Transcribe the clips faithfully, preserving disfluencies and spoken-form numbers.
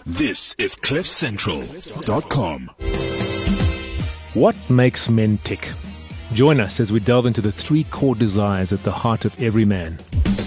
This is cliff central dot com. What makes men tick? Join us as we delve into the three core desires at the heart of every man.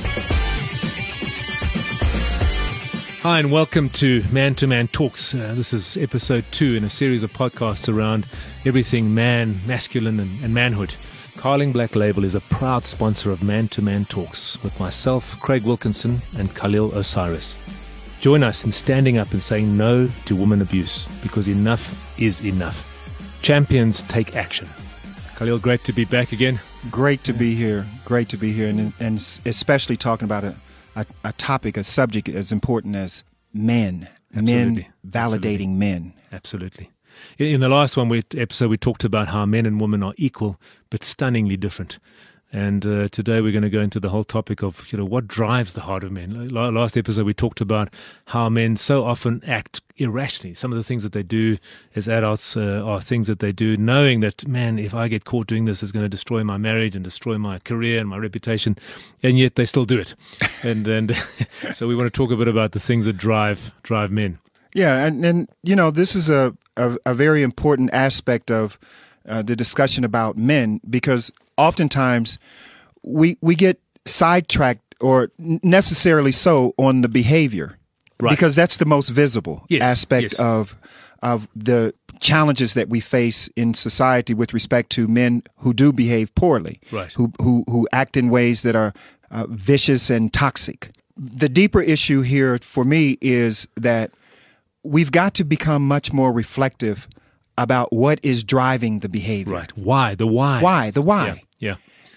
Hi, and welcome to Man to Man Talks. Uh, this is episode two in a series of podcasts around everything man, masculine, and, and manhood. Carling Black Label is a proud sponsor of Man to Man Talks with myself, Craig Wilkinson, and Khalil Osiris. Join us in standing up and saying no to woman abuse, because enough is enough. Champions take action. Khalil, great to be back again. Great to be here. Great to be here, and and especially talking about a, a, a topic, a subject as important as men. Absolutely. Men validating Absolutely. men. Absolutely. In, in the last one we, episode, we talked about how men and women are equal, but stunningly different. And uh, today we're going to go into the whole topic of, you know, what drives the heart of men. L- last episode we talked about how men so often act irrationally. Some of the things that they do as adults uh, are things that they do knowing that, man, if I get caught doing this, it's going to destroy my marriage and destroy my career and my reputation. And yet they still do it. and and so we want to talk a bit about the things that drive drive men. Yeah, and, and you know, this is a, a, a very important aspect of uh, the discussion about men, because oftentimes we we get sidetracked, or necessarily so, on the behavior, right? Because that's the most visible yes, aspect yes. of of the challenges that we face in society with respect to men who do behave poorly, right? Who who who act in ways that are uh, vicious and toxic. The deeper issue here for me is that we've got to become much more reflective about what is driving the behavior. Right. Why? The why. Why? The why. Yeah. yeah.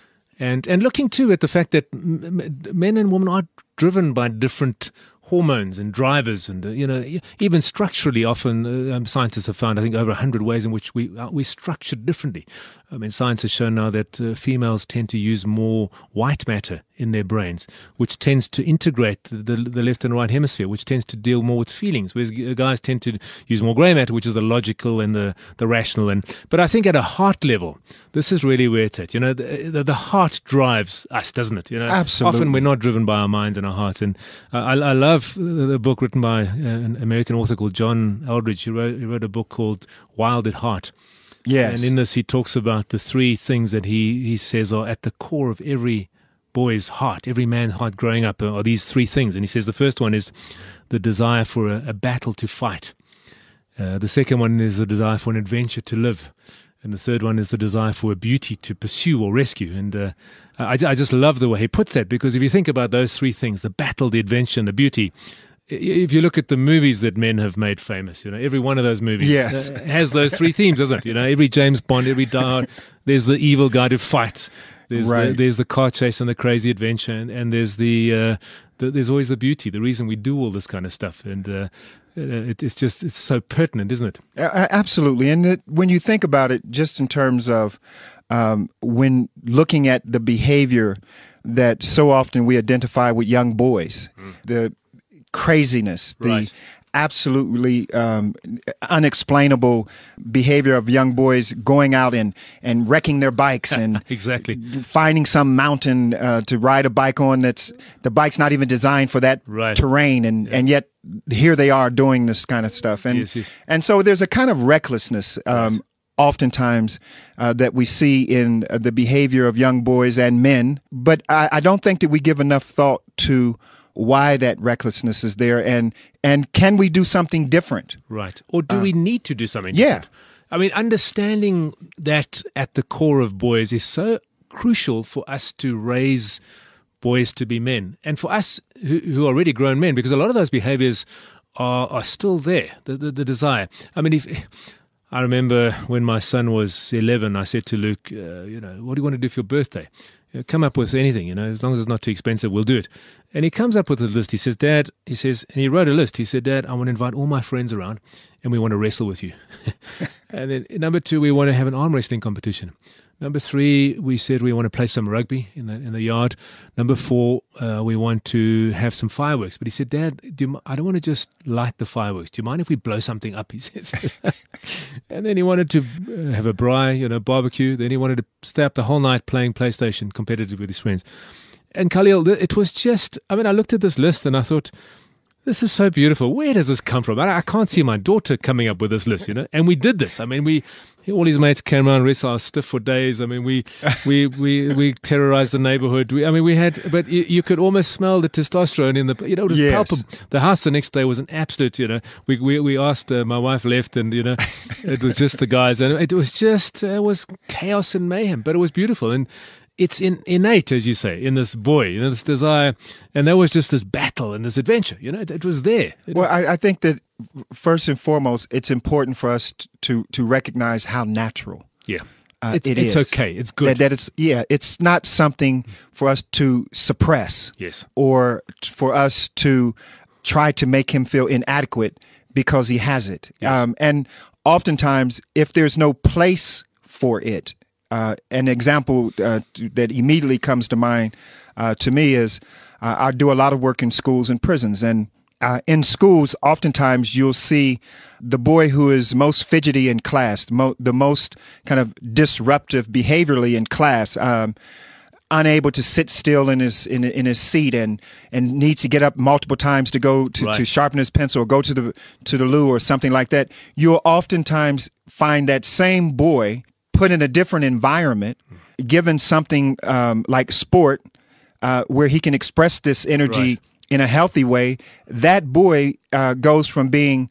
And and looking too at the fact that m- m- men and women are driven by different hormones and drivers, and uh, you know, even structurally, often uh, um, scientists have found, I think, over a hundred ways in which we uh, we structured differently. I mean, science has shown now that uh, females tend to use more white matter in their brains, which tends to integrate the, the, the left and right hemisphere, which tends to deal more with feelings, whereas guys tend to use more grey matter, which is the logical and the, the rational. And but I think at a heart level, this is really where it's at. You know, the, the, the heart drives us, doesn't it? You know, absolutely. Often we're not driven by our minds and our hearts. And uh, I, I love the book written by an American author called John Eldridge. He wrote, he wrote a book called Wild at Heart. Yes. And in this, he talks about the three things that he, he says are at the core of every boy's heart, every man's heart growing up, are these three things. And he says the first one is the desire for a, a battle to fight. Uh, the second one is the desire for an adventure to live. And the third one is the desire for a beauty to pursue or rescue. And uh, I, I just love the way he puts that, because if you think about those three things, the battle, the adventure, and the beauty, if you look at the movies that men have made famous, you know, every one of those movies yes. uh, has those three themes, doesn't it? You know, every James Bond, every Die Hard, there's the evil guy who fights. There's right. the, there's the car chase and the crazy adventure, and, and there's the, uh, the there's always the beauty, the reason we do all this kind of stuff, and uh, it, it's just it's so pertinent, isn't it? Uh, absolutely, and it, when you think about it, just in terms of um, when looking at the behavior that so often we identify with young boys, mm. the craziness, the right. absolutely um, unexplainable behavior of young boys going out and, and wrecking their bikes and exactly finding some mountain uh, to ride a bike on that's the bike's not even designed for that right. terrain, and, yeah. and yet here they are doing this kind of stuff. And yes, yes. and so there's a kind of recklessness um, right. oftentimes uh, that we see in uh, the behavior of young boys and men, but I, I don't think that we give enough thought to why that recklessness is there, and and can we do something different? Right. Or do uh, we need to do something yeah. different? I mean, understanding that at the core of boys is so crucial for us to raise boys to be men, and for us who, who are already grown men, because a lot of those behaviors are, are still there, the, the, the desire. I mean, if I remember when my son was eleven, I said to Luke, uh, you know, what do you want to do for your birthday? You know, come up with anything, you know, as long as it's not too expensive, we'll do it. And he comes up with a list. He says, Dad, he says, and he wrote a list. He said, Dad, I want to invite all my friends around and we want to wrestle with you. And then number two, we want to have an arm wrestling competition. Number three, we said we want to play some rugby in the in the yard. Number four, uh, we want to have some fireworks. But he said, Dad, do you, I don't want to just light the fireworks. Do you mind if we blow something up? He says. And then he wanted to uh, have a braai, you know, barbecue. Then he wanted to stay up the whole night playing PlayStation competitively with his friends. And Khalil, it was just, I mean, I looked at this list and I thought, This is so beautiful. Where does this come from? I, I can't see my daughter coming up with this list, you know. And we did this. I mean, we all his mates came around, wrestled our stiff for days. I mean, we we we we terrorized the neighborhood. We, I mean, we had, but you, you could almost smell the testosterone in the, you know, it was Yes. palpable. The house the next day was an absolute, you know. We we we asked. Uh, my wife left, and you know, it was just the guys, and it was just uh, it was chaos and mayhem, but it was beautiful. And it's in, innate, as you say, in this boy, you know, this desire, and there was just this battle and this adventure. You know, it, it was there. It Well, I, I think that first and foremost, it's important for us t- to to recognize how natural Yeah. uh, it's it it's is. okay. It's good. That, that it's yeah, it's not something for us to suppress. Yes. Or t- for us to try to make him feel inadequate because he has it. Yes. Um, and oftentimes, if there's no place for it, uh, an example uh, t- that immediately comes to mind uh, to me is uh, I do a lot of work in schools and prisons, and uh, in schools, oftentimes you'll see the boy who is most fidgety in class, the, mo- the most kind of disruptive behaviorally in class. Um, unable to sit still in his in, in his seat and and needs to get up multiple times to go to, Right. to sharpen his pencil or go to the to the loo or something like that, you'll oftentimes find that same boy put in a different environment, given something um, like sport, uh, where he can express this energy Right. in a healthy way. That boy uh, goes from being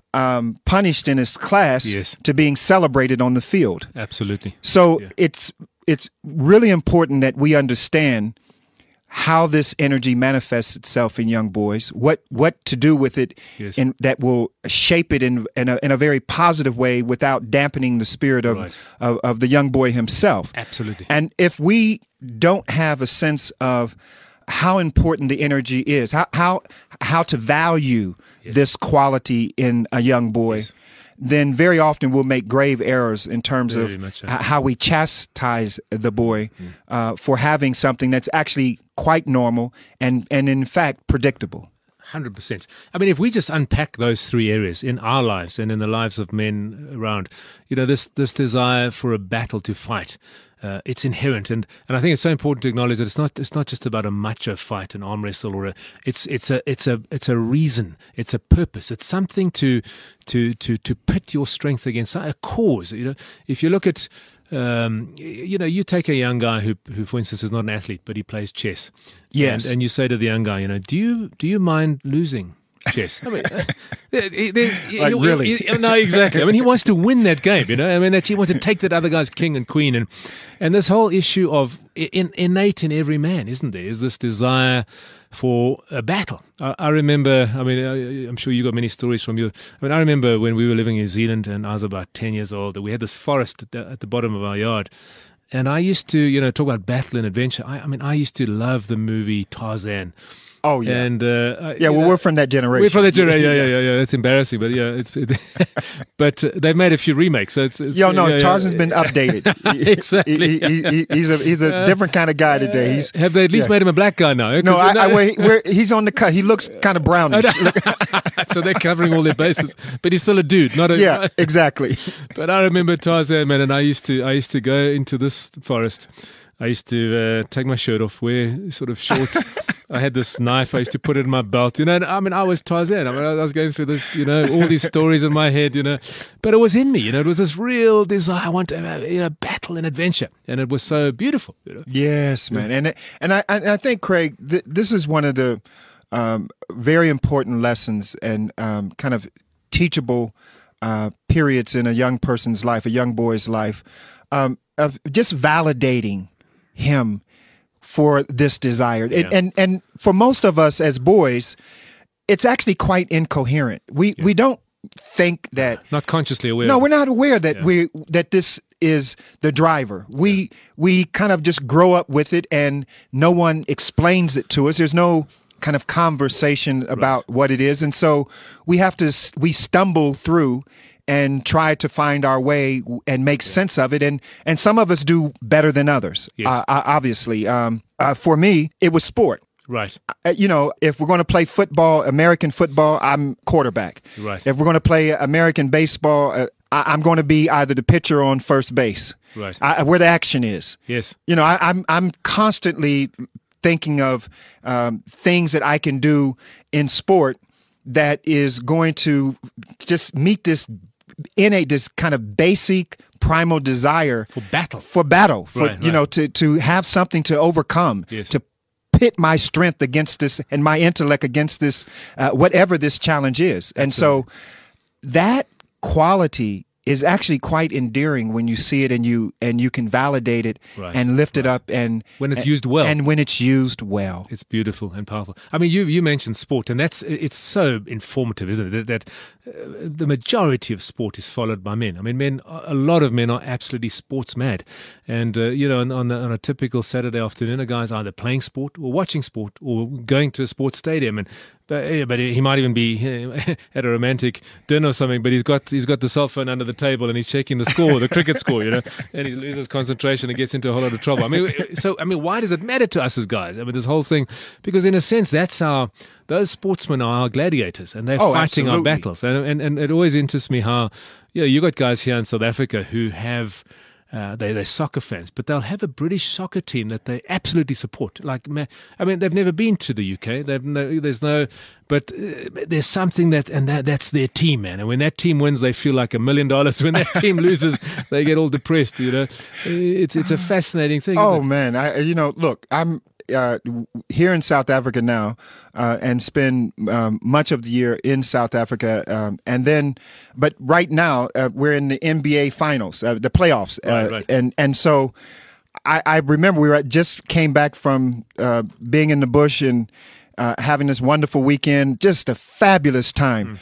um, punished in his class Yes. to being celebrated on the field. Absolutely. So Yeah. it's it's really important that we understand how this energy manifests itself in young boys, what what to do with it, Yes. and that will shape it in in a, in a very positive way without dampening the spirit of, Right. of of the young boy himself. Absolutely. And if we don't have a sense of how important the energy is, how how how to value Yes. this quality in a young boy, Yes. then very often we'll make grave errors in terms Very of much so. h- how we chastise the boy uh, for having something that's actually quite normal and, and in fact predictable. one hundred percent. I mean, if we just unpack those three areas in our lives and in the lives of men around, you know, this this desire for a battle to fight, uh, it's inherent, and, and I think it's so important to acknowledge that it's not it's not just about a macho fight, an arm wrestle, or a it's it's a it's a it's a reason, it's a purpose, it's something to to to to pit your strength against a cause. You know, if you look at um, y- you know, you take a young guy who, who, for instance, is not an athlete, but he plays chess. Yes. And, and you say to the young guy, you know, do you do you mind losing chess? I mean, uh, they- they- Like, you- really? you- no, exactly. I mean, he wants to win that game. You know, I mean, that he wants to take that other guy's king and queen, and and this whole issue of in, innate in every man, isn't there? Is this desire for a battle? I, I remember. I mean, I, I'm sure you got many stories from you. I mean, I remember when we were living in New Zealand, and I was about ten years old, and we had this forest at the, at the bottom of our yard. And I used to, you know, talk about battle and adventure. I, I mean, I used to love the movie Tarzan. Oh, yeah. And uh, I- yeah, you well, know, we're from that generation. we're from that generation. Yeah, yeah, yeah, yeah. It's embarrassing, but yeah, it's. It, but uh, they've made a few remakes, so it's. it's Yo, no, yeah, yeah. Tarzan's been updated. Exactly. He- he- he- he's a he's a different kind of guy today. He's Have they at least yeah. made him a black guy now? no, 'Cause, I, I, you know- where, where he's on the cut. He looks kind of brownish. so they're covering all their bases, but he's still a dude, not a. Yeah, exactly. But I remember Tarzan, man, and I used to I used to go into this forest. I used to uh, take my shirt off, wear sort of shorts. I had this knife. I used to put it in my belt. You know, and, I mean, I was Tarzan. I mean, I was going through this, you know, all these stories in my head, you know. But it was in me, you know. It was this real desire. I want to have a you know, battle and adventure. And it was so beautiful, you know. Yes, man, and it- and I and I think, Craig, th- this is one of the um, very important lessons and um, kind of teachable uh, periods in a young person's life, a young boy's life, um, of just validating him for this desire. It, Yeah. and and for most of us as boys, it's actually quite incoherent. We we don't think that. Not consciously aware. No, of we're it. not aware that Yeah. we that this is the driver. We we kind of just grow up with it, and no one explains it to us. There's no kind of conversation about what it is, and so we have to s- we stumble through and try to find our way and make sense of it. And and some of us do better than others. Yes. Uh, uh, obviously, um, uh, for me, it was sport. Right. Uh, you know, if we're going to play football, American football, I'm quarterback. Right. If we're going to play American baseball, uh, I, I'm going to be either the pitcher or on first base. Right. I, where the action is. Yes. You know, I, I'm I'm constantly thinking of um, things that I can do in sport that is going to just meet this innate, this kind of basic primal desire For battle. for battle, for Right, you right. know, to to have something to overcome, Yes. to pit my strength against this and my intellect against this, uh, whatever this challenge is. And so that quality is actually quite endearing when you see it and you and you can validate it Right, and lift it up and When it's and- used well. and when it's used well. It's beautiful and powerful. I mean, you you mentioned sport, and that's it's so informative, isn't it? That, that uh, the majority of sport is followed by men. I mean, men. A lot of men are absolutely sports mad, and uh, you know, on on, the, on a typical Saturday afternoon, a guy's either playing sport or watching sport or going to a sports stadium, and. But, yeah, but he might even be uh, at a romantic dinner or something. But he's got he's got the cell phone under the table and he's checking the score, the cricket score, you know. And he loses concentration and gets into a whole lot of trouble. I mean, so I mean, why does it matter to us as guys? I mean, this whole thing, because in a sense, that's our those sportsmen are our gladiators, and they're Oh, fighting our absolutely. battles. And, and and it always interests me how you know you got guys here in South Africa who have. Uh, they, they're soccer fans, but they'll have a British soccer team that they absolutely support. Like, ma- I mean, they've never been to the U K. They've no, there's no, but uh, there's something that, and that, that's their team, man. And when that team wins, they feel like a million dollars. When that team loses, they get all depressed. You know, it's it's a fascinating thing. Oh isn't it? man, I you know, look, I'm uh, here in South Africa now, uh, and spend um, much of the year in South Africa, um, and then, but right now uh, we're in the N B A finals, uh, the playoffs, uh, Right, right. and and so I, I remember we were at, just came back from uh, being in the bush and uh, having this wonderful weekend, just a fabulous time. Mm.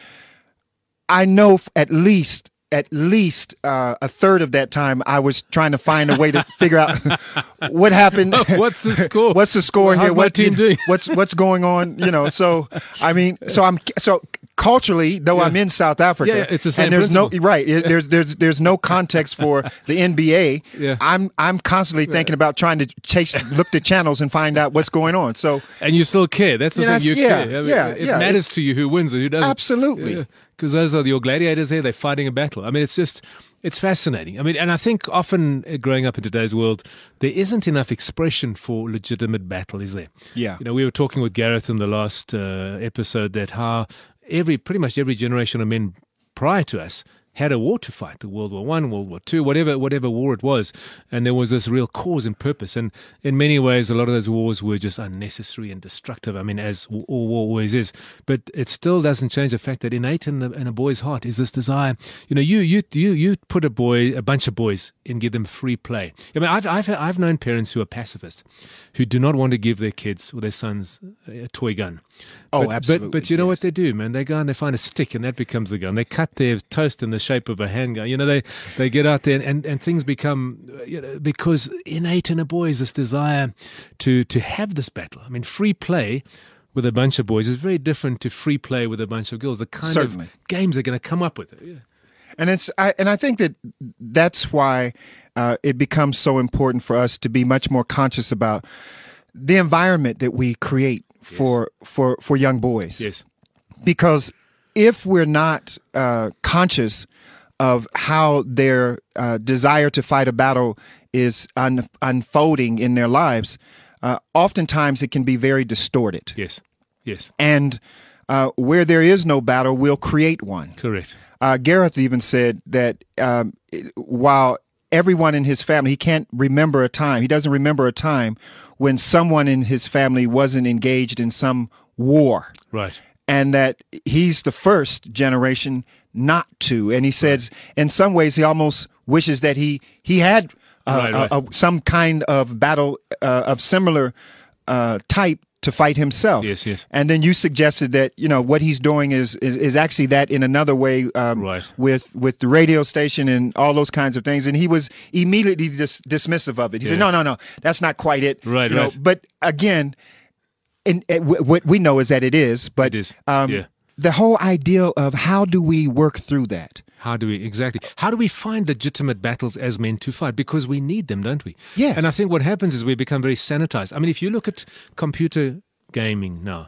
I know f- at least at least uh, a third of that time I was trying to find a way to figure out what happened. What's the score? What's the score How's here? my What team doing? What's what's going on? You know. So I mean, so I'm so culturally, though I'm in South Africa, Yeah, yeah, it's the same and there's no principle. right. it- There's there's there's no context for the N B A. Yeah. I'm I'm constantly thinking about trying to chase, look the channels and find out what's going on. So And you still care. That's the Yeah, thing. You yeah, care. I mean, yeah, it yeah. matters to you who wins and who doesn't. Absolutely. Because those are your gladiators there. They're fighting a battle. I mean, it's just, it's fascinating. I mean, and I think often uh, growing up in today's world, there isn't enough expression for legitimate battle, is there? Yeah. You know, we were talking with Gareth in the last uh, episode that how every, pretty much every generation of men prior to us had a war to fight, the World War One, World War Two, whatever whatever war it was, and there was this real cause and purpose. And in many ways, a lot of those wars were just unnecessary and destructive. I mean, as all war always is. But it still doesn't change the fact that innate in, the, in a boy's heart is this desire. You know, you you you you put a boy, a bunch of boys, and give them free play. I mean, I've I've I've known parents who are pacifists, who do not want to give their kids or their sons a toy gun. Oh, but, absolutely, But, but you know what yes. they do, man? They go and they find a stick, and that becomes the gun. They cut their toast in the shape of a handgun. You know, they, they get out there, and, and, and things become, uh, you know, because innate in a boy is this desire to to have this battle. I mean, free play with a bunch of boys is very different to free play with a bunch of girls. The kind Certainly. of games they're going to come up with. Yeah. And it's I, and I think that that's why uh, it becomes so important for us to be much more conscious about the environment that we create for for for young boys. Yes. Because if we're not uh, conscious of how their uh, desire to fight a battle is un- unfolding in their lives, uh, oftentimes it can be very distorted. Yes. Yes. And uh, where there is no battle, we'll create one. Correct. Uh, Gareth even said that um, while everyone in his family, he can't remember a time, he doesn't remember a time when someone in his family wasn't engaged in some war. Right. And that he's the first generation not to. And he says, in some ways, he almost wishes that he he had uh, Right, right. A, a, some kind of battle uh, of similar uh, type to fight himself. Yes, yes. And then you suggested that, you know, what he's doing is is, is actually that in another way um, Right. with with the radio station and all those kinds of things. And he was immediately dis- dismissive of it. He said, Yeah. no, no, no, that's not quite it. Right, You know, right. But again, and, and w- what we know is that it is, but It is, um, yeah. the whole idea of how do we work through that? How do we, exactly, how do we find legitimate battles as men to fight? Because we need them, don't we? Yes. And I think what happens is we become very sanitized. I mean, if you look at computer gaming now,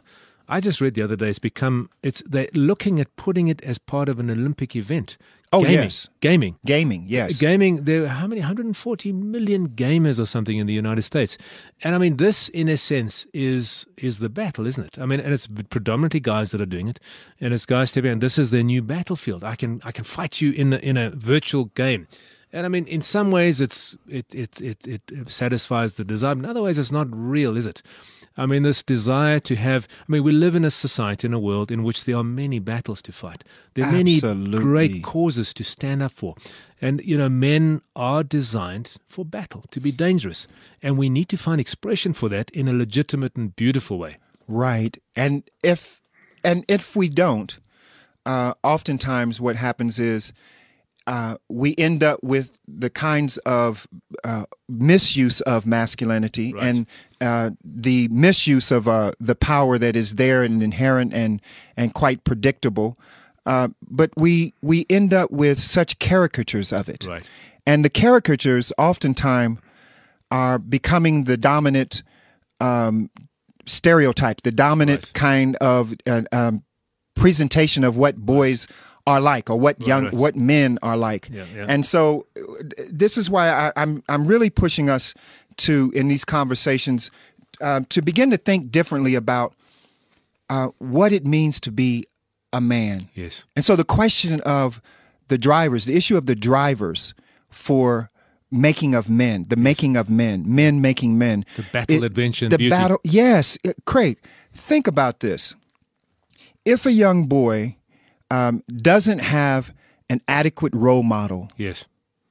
I just read the other day it's become it's they're looking at putting it as part of an Olympic event. Oh, gaming, yes. Gaming. Gaming, yes. Gaming, there are how many? one hundred forty million gamers or something in the United States. And I mean, this, in a sense, is is the battle, isn't it? I mean, and it's predominantly guys that are doing it. And it's guys stepping in, this is their new battlefield. I can I can fight you in a, in a virtual game. And I mean, in some ways, it's it, it, it, it satisfies the desire. In other ways, it's not real, is it? I mean, this desire to have, I mean, we live in a society, in a world in which there are many battles to fight. There are Absolutely. many great causes to stand up for. And, you know, men are designed for battle, to be dangerous. And we need to find expression for that in a legitimate and beautiful way. Right. And if, and if we don't, uh, oftentimes what happens is, Uh, we end up with the kinds of uh, misuse of masculinity right. and uh, the misuse of uh, the power that is there and inherent and and quite predictable. Uh, but we we end up with such caricatures of it, right. and the caricatures oftentimes are becoming the dominant um, stereotype, the dominant right. kind of uh, um, presentation of what boys are like, or what young, right. what men are like. Yeah, yeah. And so this is why I, I'm, I'm really pushing us to, in these conversations, uh, to begin to think differently about uh, what it means to be a man. Yes. And so the question of the drivers, the issue of the drivers for making of men, the making of men, men making men. The battle, it, adventure, and the beauty. battle. Yes. It, Craig, think about this. If a young boy Um, doesn't have an adequate role model yes.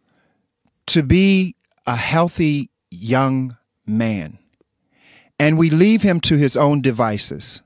to be a healthy young man, and we leave him to his own devices,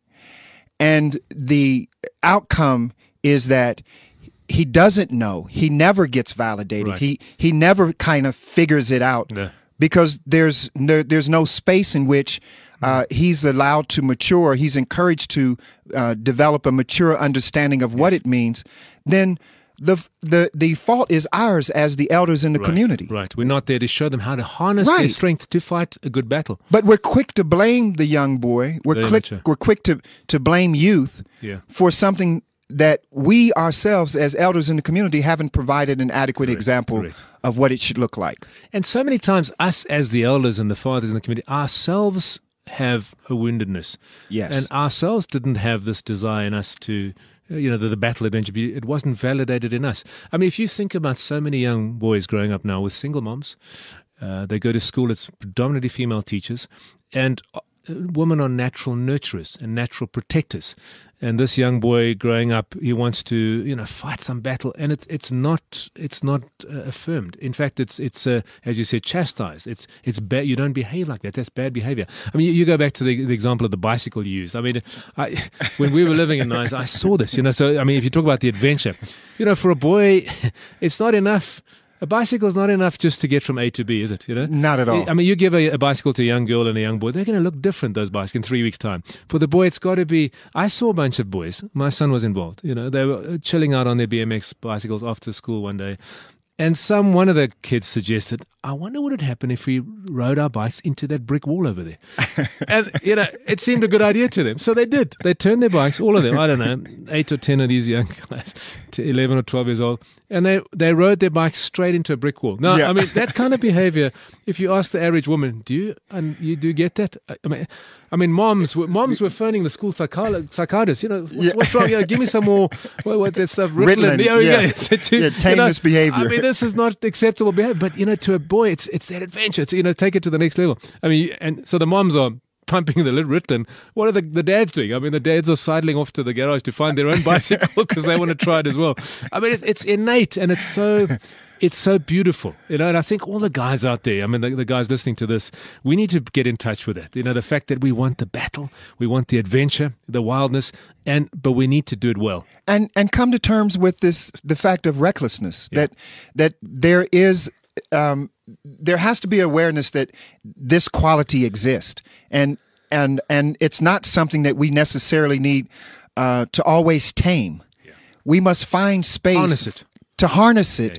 and the outcome is that he doesn't know, he never gets validated, Right. he he never kind of figures it out, Yeah. because there's no, there's no space in which Uh, he's allowed to mature, he's encouraged to uh, develop a mature understanding of what it means, then the the the fault is ours as the elders in the Right. community. Right. We're not there to show them how to harness their Right. strength to fight a good battle. But we're quick to blame the young boy. We're Very quick much so. we're quick to, to blame youth Yeah. for something that we ourselves as elders in the community haven't provided an adequate Correct. example Correct. of what it should look like. And so many times, us as the elders and the fathers in the community, ourselves have a woundedness. Yes. And ourselves didn't have this desire in us to, uh, you know, the, the battle adventure. It wasn't validated in us. I mean, if you think about so many young boys growing up now with single moms, uh, they go to school, it's predominantly female teachers, and uh, women are natural nurturers and natural protectors. And this young boy growing up, he wants to, you know, fight some battle, and it's it's not it's not uh, affirmed. In fact, it's it's uh, as you said, chastised. It's it's bad. You don't behave like that. That's bad behavior. I mean, you, you go back to the, the example of the bicycle you used. I mean, I, when we were living in Nice, I saw this. You know, so I mean, if you talk about the adventure, you know, for a boy, it's not enough. A bicycle is not enough just to get from A to B, is it? You know, Not at all. I mean, you give a, a bicycle to a young girl and a young boy, they're going to look different, those bicycles, in three weeks' time. For the boy, it's got to be. I saw a bunch of boys. My son was involved. You know, they were chilling out on their B M X bicycles after school one day. And some one of the kids suggested, I wonder what would happen if we rode our bikes into that brick wall over there. And, you know, it seemed a good idea to them. So they did. They turned their bikes, all of them, I don't know, eight or ten of these young guys, to eleven or twelve years old, and they, they rode their bikes straight into a brick wall. Now, Yeah. I mean, that kind of behavior, if you ask the average woman, do you and you do get that? I mean, I mean, moms, were- moms were phoning the school psycholo- psychiatrist. You know, what's, Yeah. what's wrong? You know, give me some more. What, what's that stuff? Ritalin, There we yeah. go. So to- Yeah, tame you know, this behavior. I mean, this is not acceptable behavior. But you know, to a boy, it's it's that adventure. It's, you know, take it to the next level. I mean, and so the moms are pumping the Ritalin. What are the, the dads doing? I mean, the dads are sidling off to the garage to find their own bicycle because they want to try it as well. I mean, it's, it's innate, and it's so it's so beautiful, you know. And I think all the guys out there, I mean, the, the guys listening to this, we need to get in touch with that. You know, the fact that we want the battle, we want the adventure, the wildness, and but we need to do it well. and and come to terms with this, the fact of recklessness, Yeah. that that there is um, there has to be awareness that this quality exists, and and and it's not something that we necessarily need uh, to always tame. We must find space Harness it. to harness it Yeah, yeah.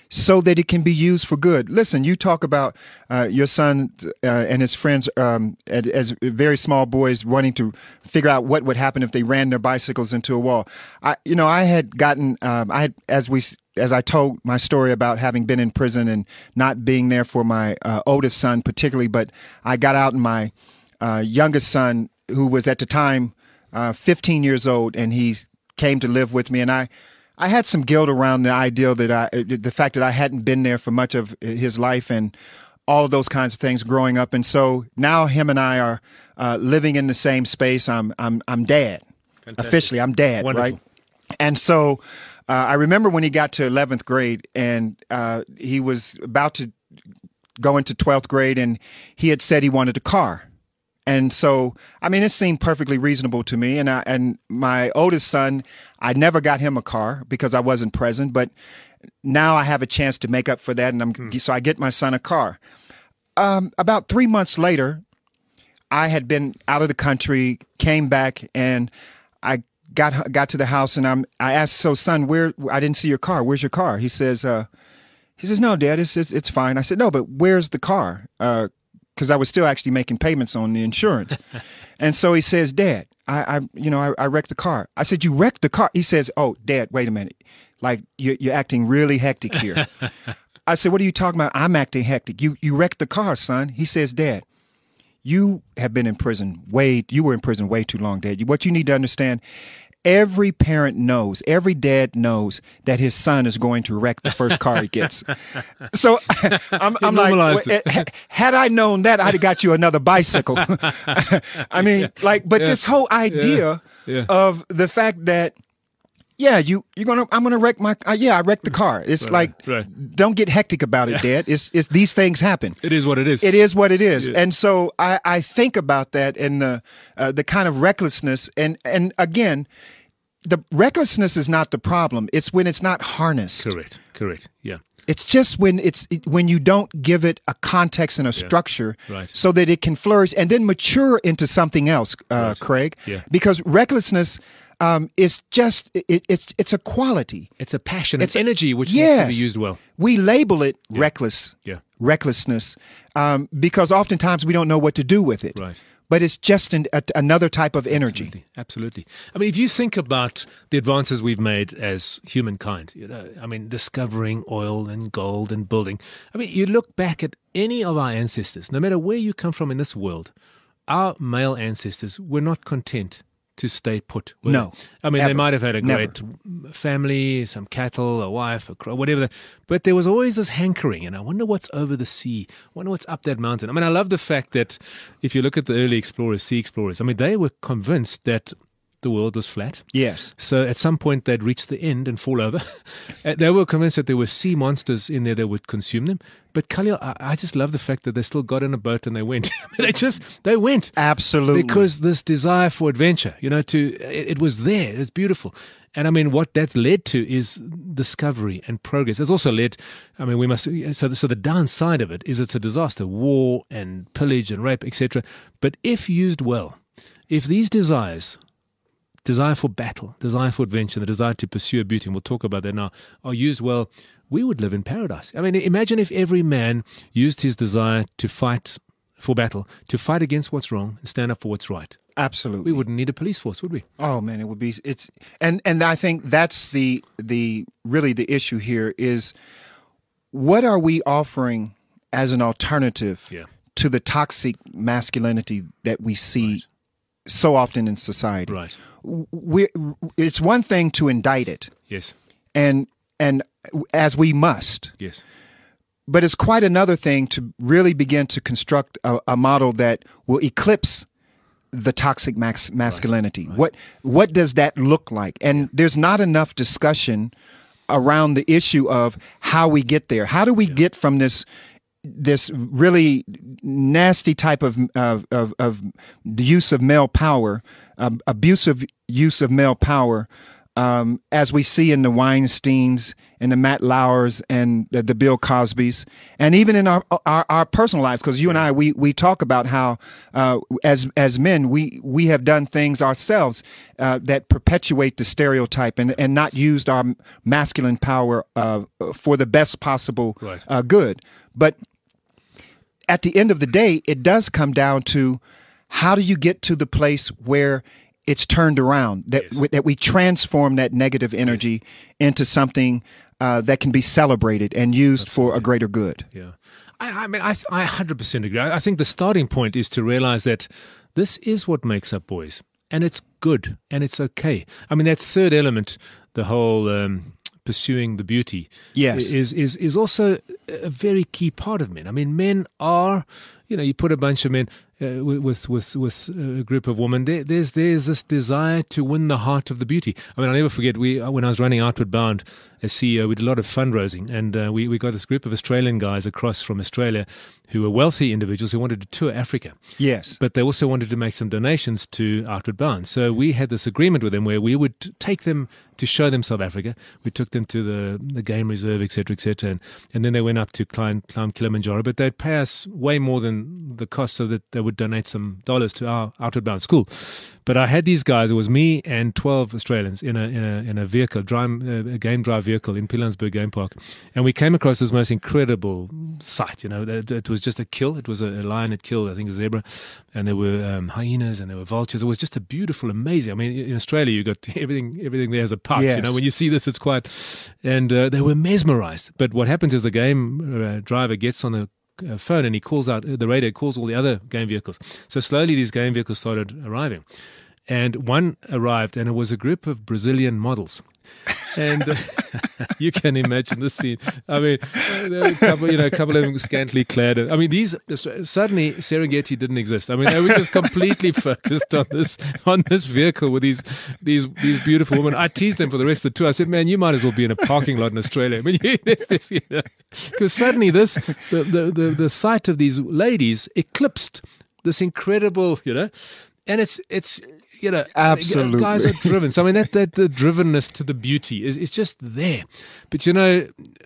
so that it can be used for good. Listen, you talk about uh, your son uh, and his friends um, as very small boys wanting to figure out what would happen if they ran their bicycles into a wall. I, you know, I had gotten, um, I had, as we, as I told my story about having been in prison and not being there for my uh, oldest son particularly, but I got out and my uh, youngest son, who was at the time uh, fifteen years old, and he came to live with me, and I. I had some guilt around the idea that I, the fact that I hadn't been there for much of his life and all of those kinds of things growing up. And so now him and I are uh, living in the same space. I'm, I'm, I'm dad. Fantastic. Officially, I'm dad, Wonderful. Right? And so uh, I remember when he got to eleventh grade and uh, he was about to go into twelfth grade, and he had said he wanted a car. And so, I mean, it seemed perfectly reasonable to me. And I, and my oldest son, I never got him a car because I wasn't present. But now I have a chance to make up for that. And I'm, mm. so I get my son a car. Um, about three months later, I had been out of the country, came back, and I got got to the house. And I'm, I asked, so son, where, I didn't see your car. Where's your car? He says, uh, he says, no, Dad, it's, it's, it's fine. I said, no, but where's the car? Uh, because I was still actually making payments on the insurance. And so he says, Dad, I, I you know, I, I wrecked the car. I said, you wrecked the car? He says, oh, Dad, wait a minute. Like, you're, you're acting really hectic here. I said, what are you talking about? I'm acting hectic. You you wrecked the car, son. He says, Dad, you have been in prison way, you were in prison way too long, Dad. What you need to understand, every parent knows, every dad knows that his son is going to wreck the first car he gets. So I'm, I'm like, had I known that, I'd have got you another bicycle. I mean, like, but yeah. this whole idea yeah. Yeah. of the fact that, yeah, you, you're going to, I'm going to wreck my, uh, yeah, I wrecked the car. It's right, like, right. don't get hectic about it, Dad. It's, it's, these things happen. It is what it is. It is what it is. Yeah. And so I, I think about that and the, uh, the kind of recklessness. And, and again, the recklessness is not the problem. It's when it's not harnessed. Correct. Correct. Yeah. It's just when it's when you don't give it a context and a yeah. structure right. so that it can flourish and then mature into something else, uh, right. Craig. Yeah. Because recklessness um, is just it, it's it's a quality. It's a passion. It's energy which yes. needs to be used well. We label it yeah. reckless. Yeah. Recklessness um, because oftentimes we don't know what to do with it. Right. But it's just an, a, another type of energy. Absolutely. Absolutely. I mean, if you think about the advances we've made as humankind, you know, I mean, discovering oil and gold and building. I mean, you look back at any of our ancestors, no matter where you come from in this world, our male ancestors were not content to stay put. No. They? I mean, ever. they might have had a great Never. family, some cattle, a wife, a crow, whatever. But there was always this hankering, and I wonder what's over the sea. I wonder what's up that mountain. I mean, I love the fact that if you look at the early explorers, sea explorers, I mean, they were convinced that the world was flat. Yes. So at some point they'd reach the end and fall over. They were convinced that there were sea monsters in there that would consume them. But Khalil, I, I just love the fact that they still got in a boat and they went. they just, they went. Absolutely. Because this desire for adventure, you know, to it, it was there. It's beautiful. And I mean, what that's led to is discovery and progress. It's also led, I mean, we must, so the, so the downside of it is it's a disaster, war and pillage and rape, et cetera. But if used well, if these desires, desire for battle, desire for adventure, the desire to pursue beauty, and we'll talk about that now, are used well, we would live in paradise. I mean, imagine if every man used his desire to fight for battle, to fight against what's wrong and stand up for what's right. Absolutely. We wouldn't need a police force, would we? Oh man, it would be, it's, and, and I think that's the, the, really the issue here is what are we offering as an alternative yeah. to the toxic masculinity that we see right. so often in society? Right. We, it's one thing to indict it. Yes. And, and as we must. Yes. But it's quite another thing to really begin to construct a, a model that will eclipse the toxic max masculinity. Right. Right. What what does that look like? And yeah. there's not enough discussion around the issue of how we get there. How do we yeah. get from this this really nasty type of of of, of the use of male power, um, abusive use of male power, um, as we see in the Weinsteins and the Matt Lauers and the, the Bill Cosbys, and even in our our, our personal lives, because you and I, we we talk about how uh, as as men we we have done things ourselves uh, that perpetuate the stereotype and and not used our masculine power uh, for the best possible Right. uh, good. But at the end of the day, it does come down to how do you get to the place where it's turned around, that Yes. we, that we transform that negative energy into something uh, that can be celebrated and used for a greater good. Yeah. I, I mean, I, I one hundred percent agree. I, I think the starting point is to realize that this is what makes up boys, and it's good, and it's okay. I mean, that third element, the whole um, pursuing the beauty, Yes. is, is, is also a very key part of men. I mean, men are, you know, you put a bunch of men uh, with with with a group of women. There, there's there's this desire to win the heart of the beauty. I mean, I'll never forget we when I was running Outward Bound as C E O, we did a lot of fundraising, and uh, we we got this group of Australian guys across from Australia who were wealthy individuals who wanted to tour Africa. Yes. But they also wanted to make some donations to Outward Bound. So we had this agreement with them where we would take them to show them South Africa. We took them to the, the game reserve, et cetera, et cetera. And, and then they went up to climb, climb Kilimanjaro. But they'd pay us way more than the cost so that they would donate some dollars to our Outward Bound school. But I had these guys, it was me and twelve Australians in a in a, in a vehicle, drive, uh, a game drive vehicle in Pilanesberg Game Park. And we came across this most incredible sight. You know, it, it was just a kill. It was a, a lion that killed, I think, a zebra. And there were um, hyenas and there were vultures. It was just a beautiful, amazing. I mean, in Australia, you got everything everything there has a park. Yes. You know, when you see this, it's quite. And uh, they were mesmerized. But what happens is the game uh, driver gets on the uh, phone and he calls out, uh, the radio calls all the other game vehicles. So slowly these game vehicles started arriving. And one arrived, and it was a group of Brazilian models. And uh, you can imagine the scene. I mean, uh, there were a couple, you know, a couple of them scantily clad. I mean, these suddenly Serengeti didn't exist. I mean, they were just completely focused on this on this vehicle with these these these beautiful women. I teased them for the rest of the tour. I said, "Man, you might as well be in a parking lot in Australia." I mean, because this, you know, suddenly this the, the the the sight of these ladies eclipsed this incredible, you know, and it's it's. You know, Absolutely. guys are driven. So I mean, that that the drivenness to the beauty is is just there. But you know,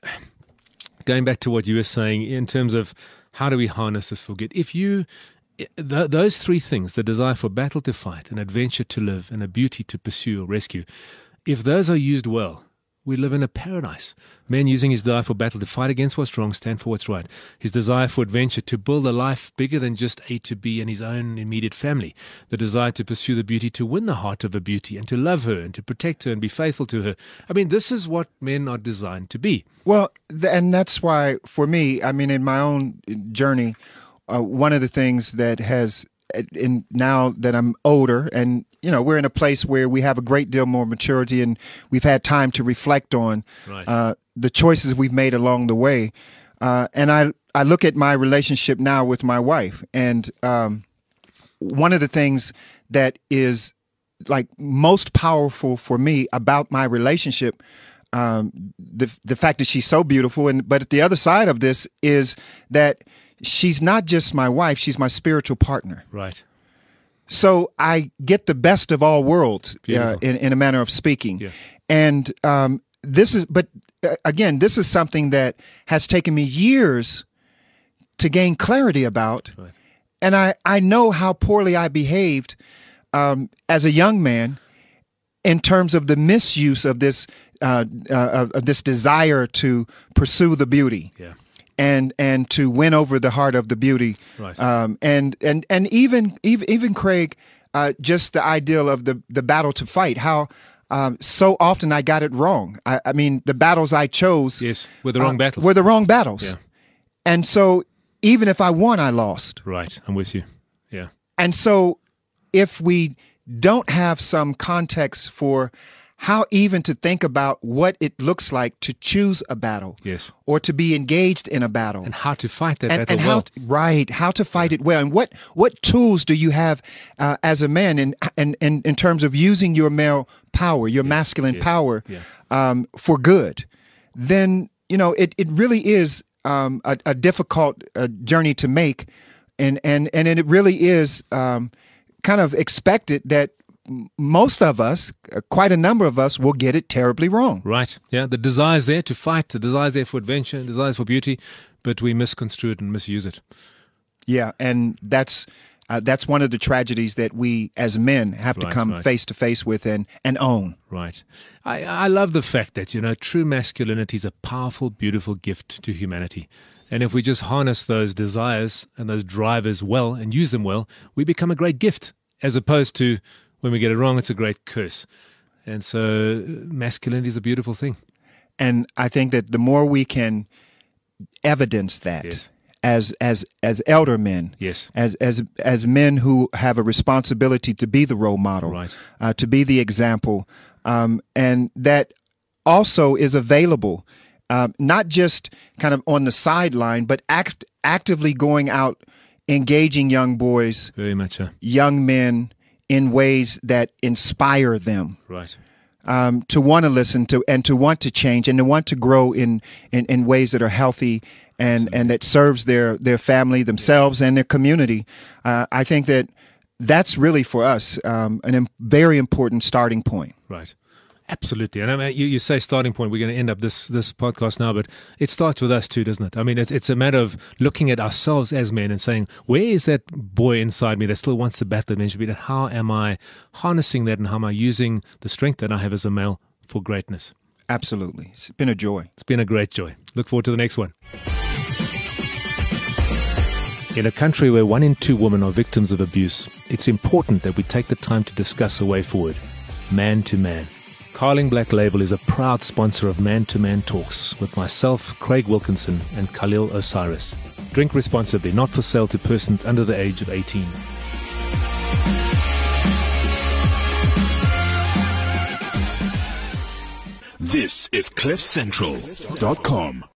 going back to what you were saying in terms of how do we harness this for good? If you th- those three things, the desire for battle to fight, an adventure to live, and a beauty to pursue or rescue, if those are used well, we live in a paradise. Man using his desire for battle to fight against what's wrong, stand for what's right. His desire for adventure to build a life bigger than just A to B and his own immediate family. The desire to pursue the beauty, to win the heart of a beauty and to love her and to protect her and be faithful to her. I mean, this is what men are designed to be. Well, th- and that's why, for me, I mean, in my own journey, uh, one of the things that has, in now that I'm older, and you know, we're in a place where we have a great deal more maturity, and we've had time to reflect on Right. uh, the choices we've made along the way. Uh, and I, I look at my relationship now with my wife, and um, one of the things that is like most powerful for me about my relationship, um, the the fact that she's so beautiful, and but the other side of this is that she's not just my wife; she's my spiritual partner. Right. So I get the best of all worlds, uh, Beautiful. in, in a manner of speaking. Yeah. And um, this is, but uh, again, this is something that has taken me years to gain clarity about. Right. And I, I know how poorly I behaved um, as a young man in terms of the misuse of this uh, uh, of, of this desire to pursue the beauty. Yeah. And and to win over the heart of the beauty, Right. um, and and and even even even Craig, uh, just the ideal of the the battle to fight. How um, so often I got it wrong. I, I mean, the battles I chose, Yes. Were the wrong uh, battles. were the wrong battles, Yeah. and so even if I won, I lost. Right. I'm with you. Yeah. And so if we don't have some context for how even to think about what it looks like to choose a battle, Yes. or to be engaged in a battle, And how to fight that and, battle and how well. right how to fight it well, and what what tools do you have uh, as a man in, in in in terms of using your male power, your masculine yes, power, yeah. um, for good? Then you know it it really is um, a, a difficult uh, journey to make, and and and it really is um, kind of expected that m- most of us, uh, quite a number of us, will get it terribly wrong. Right. Yeah. The desire's there to fight, the desire's there for adventure, the desire's for beauty, but we misconstrue it and misuse it. Yeah, and that's uh, that's one of the tragedies that we as men have to Right, come right. face to face with and, and own. Right. I, I love the fact that, you know, true masculinity is a powerful, beautiful gift to humanity. And if we just harness those desires and those drivers well and use them well, we become a great gift, as opposed to when we get it wrong, it's a great curse. And so masculinity is a beautiful thing. And I think that the more we can evidence that Yes. as as as elder men, Yes. as as as men who have a responsibility to be the role model, Right. uh, to be the example, um, and that also is available, uh, not just kind of on the sideline, but act, actively going out, engaging young boys, Very much so. young men in ways that inspire them. Right. Um, to want to listen to and to want to change and to want to grow in, in, in ways that are healthy and, and that serves their, their family, themselves, and their community. Uh, I think that that's really for us um, an im- very important starting point. Right. Absolutely. And I mean, you, you say starting point, we're going to end up this, this podcast now, but it starts with us too, doesn't it? I mean, it's, it's a matter of looking at ourselves as men and saying, where is that boy inside me that still wants to battle and be? And how am I harnessing that, and how am I using the strength that I have as a male for greatness? Absolutely. It's been a joy. It's been a great joy. Look forward to the next one. In a country where one in two women are victims of abuse, it's important that we take the time to discuss a way forward, man to man. Carling Black Label is a proud sponsor of Man to Man Talks with myself, Craig Wilkinson, and Khalil Osiris. Drink responsibly, not for sale to persons under the age of eighteen. This is cliff central dot com.